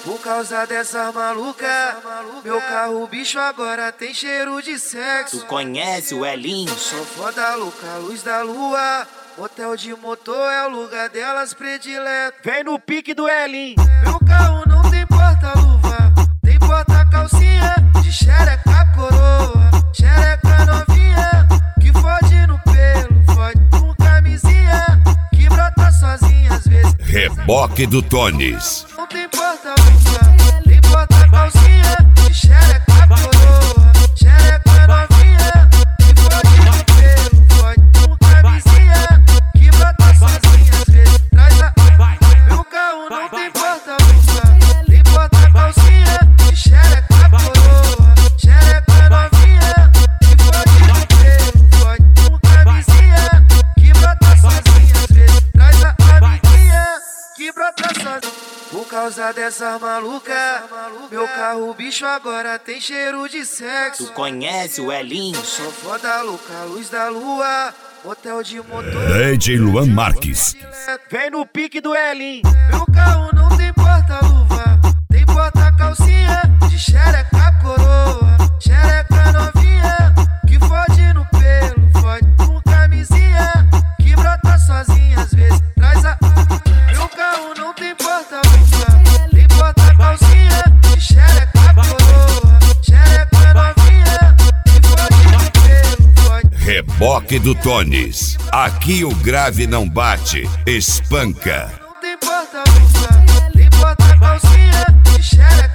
Por causa dessa maluca, meu carro bicho agora tem cheiro de sexo. Tu conhece o Elinho? Sou foda louca, luz da lua. Motel de motor é o lugar delas predileto. Vem no pique do Elinho. Meu carro não tem porta-luva, tem porta-calcinha de xereca coroa. Xereca novinha, que fode no pelo, fode com camisinha, que brota sozinha às vezes. Reboque do Tones. Não tem porta-luva, tem porta-calcinha de xereca coroa. Xereca novinha, que fode no pelo, fode com camisinha, que brota sozinha às vezes. Traz a... Meu carro não tem porta-luva, tem porta-calcinha de xereca coroa. Xereca novinha, que fode no pelo, fode com camisinha, que brota sozinha às vezes. Traz a amiguinha, que brota sozinha. Por causa dessa maluca, meu carro bicho agora tem cheiro de sexo. Tu conhece o Elinho? Sou foda louca, luz da lua. Motel de motor. DJ Luan Marques. Vem no pique do Elinho. Meu carro não tem porta-luva, tem porta-calcinha de xereca coroa. Xereca novinha, que fode no pelo, fode com camisinha, que brota sozinha às vezes. Traz a... Meu carro não tem porta-luva, tem porta-calcinha de xereca coroa. Xereca novinha, que fode no pelo, fode. Reboque do Tones. Aqui o grave não bate, espanca. Não tem porta-luva, tem porta-calcinha de xereca